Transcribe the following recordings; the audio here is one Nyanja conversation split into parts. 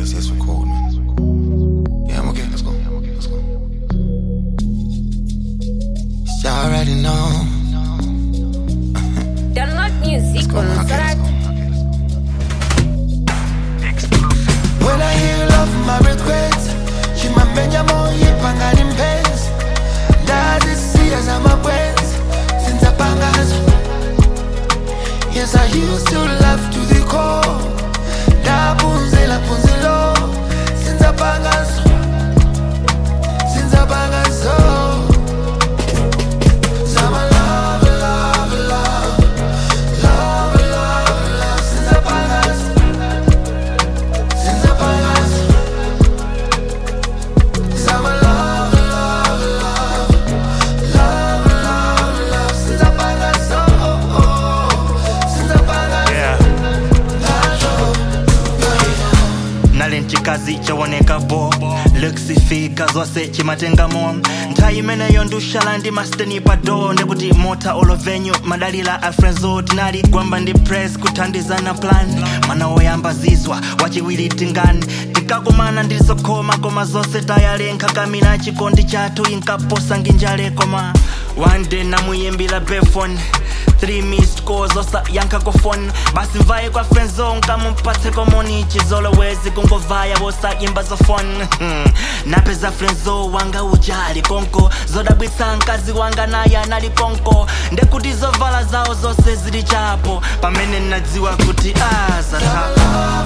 let's hit some cold, man. Yeah, I'm okay. Let's go. You already know. Download music on Sarat. When I hear love, my regrets. She my benya mo yipanga nimpens. Does it see as I'm a friends? Since I bangas. Yes, I used to love to the core. Da punzela punzelo. Since I bangas. Since I bangas, oh. chikazi chawoneka bo lekisifika zose chimatengamo nthawi imeneyo ndushala ndi masteni pado ndekuti mota olovenyu madalila a friendzo tinali gwamba ndi press kuthandizana plan mana woyamba zizwa wachiwiri tingani tikakumana ndilizokhoma koma zonse tayalenkha kamina chikondi chathu inkaposa nginjale koma one day namuyimbila befone 3 missed calls osa yanka ko phone basi mvaye kwa friendzo nkamumpatse komoni chizolowezi kungovaya wosa yimba za phone napeza friendzo wanga ujali konko zodabwitsa nkazi wanga naye anali konko ndekuti zovala zawo zose zili chapo pamene nadziwa kuti azatha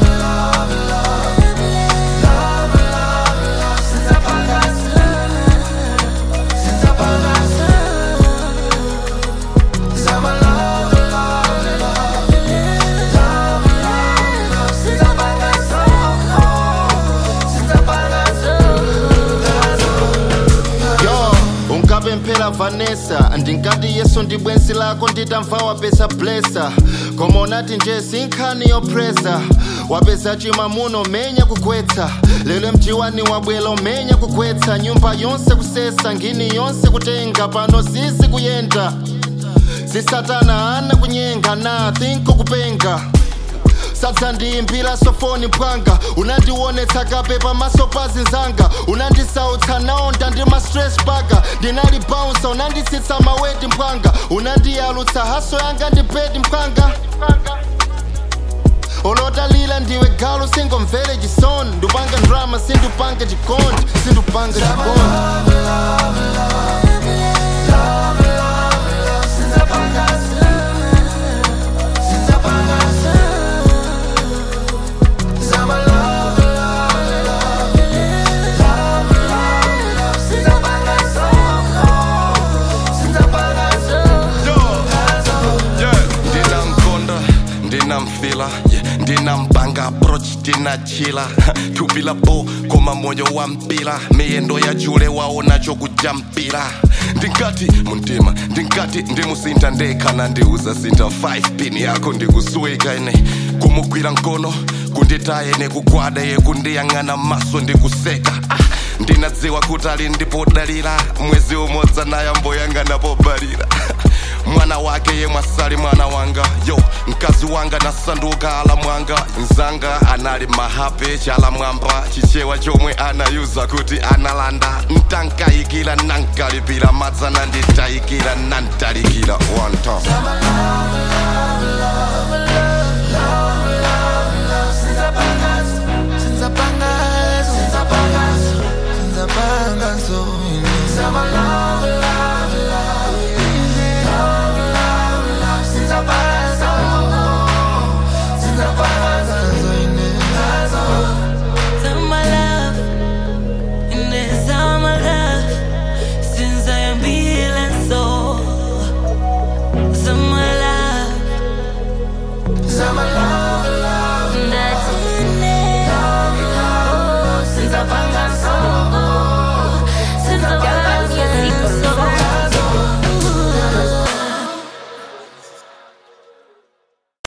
Mpela Vanessa ndingati yeso ndibwenzi lako nditamva wapesa blessa koma unati nje sinkhani yopresa wapesa chimamuno menya kugwetsa lelo mjiwani wabwelo menya kugwetsa nyumba yonse kusesa ngini yonse kutenga pano sisi kuyenda sisatana ana kunyenga na thinko kupenga sadza ndiyimbira sofoni mpwanga unandionetsa kape pamaso pazinzanga unandisautsa naonda ndi ma-stress baga ndinali bouncer unanditsitsa maweti mpwanga unandiyalutsa haso yanga ndi bedi mpwanga olotalila ndiwe galu singomvere chisoni ndupanga drama sindupanga chikondi sindupanga chikondi ndinamfila ndinampanga approach tinachila tupila bo koma moyo wa mpila miyendo ya chule waona chokujampira ndingati muntima ndingati ndimusinta ndekhana ndiuza sinta 5 pin yako ndikusweka ine kumugwira nkono kunditaye nekugwada yekundiyang'ana maso ndikuseka ndinadziwa kuti ali ndipodalira mwezi umodzi naye mboyang'ana pobalira mwana wake ye mwasali mwana wanga yo mkazi wanga nasanduka ala mwanga nzanga anali mahape chala mwamba chichewa chomwe anayuza kuti analanda ntankayikira nankalipira madzana nditayikira nantalikira one time Since I